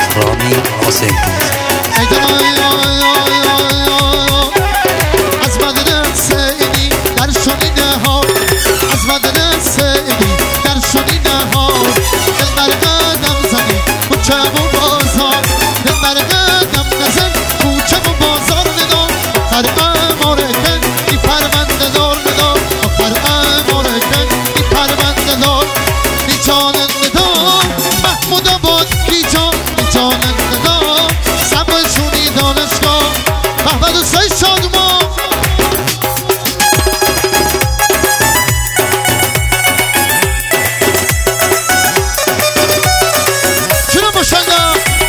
رامی حسین از بدن سیدی در شنیده ها از بدن سیدی در شنیده ها دل بر قدم زنی کوچه و بازار دل بر قدم نزن کوچه و بازار ندار آخر امارکن ای پرونده دار ندار آخر امارکن ای پرونده دار ای جاننده دار محمود آباد ای جاننده دار سبشونی دانشگاه محمد حسین شادمان چرا باشنده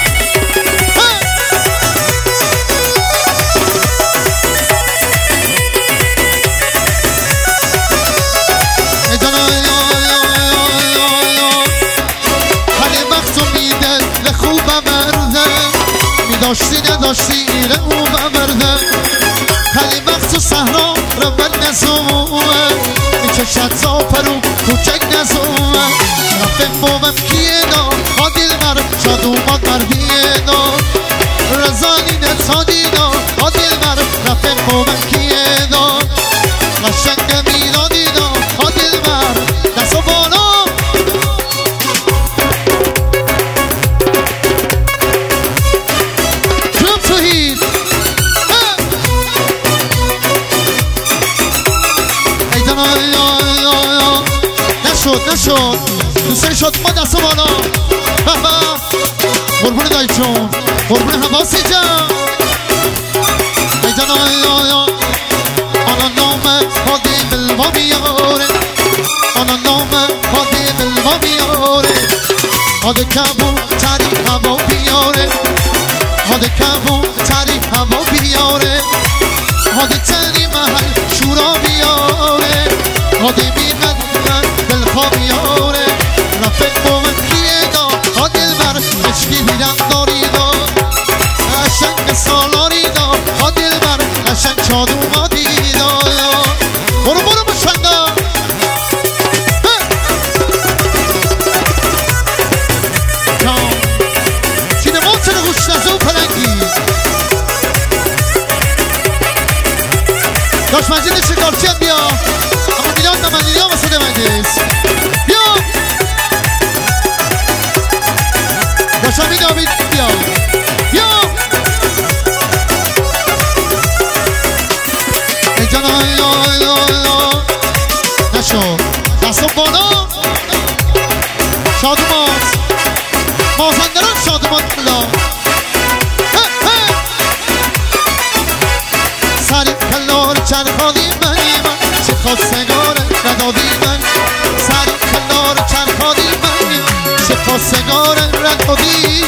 خلی وقت و میده لخوبه برده میداشتی نداشتی ایره او ببرده خلی وقت و صحرا رو بد نزومه میچشد زاپرو کوچک نزومه رفت بومم کیه دا آدیل مر شاد اومد مردیه دا رزانی نتادی دا آدیل مر رفت بومم کیه دا قشنگ میدادی دا آدیل مر دست و بالا نشد دوستانی شد ما دست بالا قربون دایی چون قربون حواسی جان ایجان آنا نام حادی بلوا بیاره آنا نام حادی بلوا بیاره حاده کبو تری هوا بیاره حاده کبو تری هوا بیاره حاده تری محل شورا بیاره حاده بیمد دلخواهیاره رفت با من کیه دا ها دلبر عشقی بیرم داری دا قشنگ سالاری دا ها دلبر قشنگ شاد اومدی دا برو بشنده سینما چرا گوش نزه و پلنگی داشت مجید شکارچیت بیا اما میلاد نمندی ها مسئله مجلس بیا داشت داوید بیا بیا ای جانا نشو دست و بالا شادومات مازندران شادومات بلا سری کلار چرخانی منی من چه خواستگاره ندادی من سری کلار چرخانی منی چه خواستگاره ندادی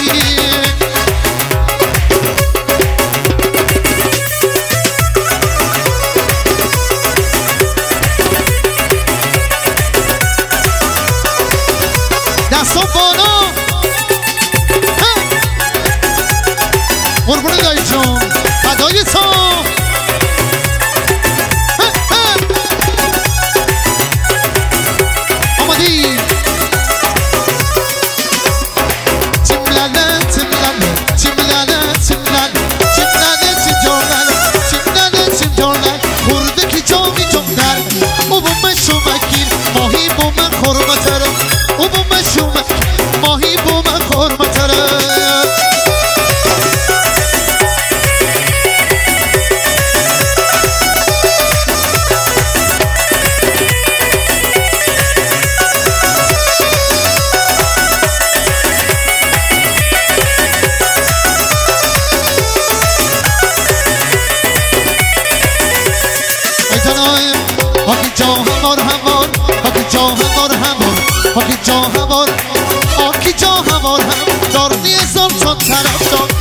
دست و بالا قربون دایی جون فدای تو آمادی تیملاله تیملاله تیملاله تیملاله تیملاله تیم جورلاله تیملاله تیم جورلاله خورده کی جامی جمدر او بوم شومکیر ماهی بوم خورمتره او بوم شومکیر ماهی بوم خورمتره هاکی جا همار همار هاکی جا همار همار هاکی جا همار هاکی جا همار هم دار نیزان چون طرف دار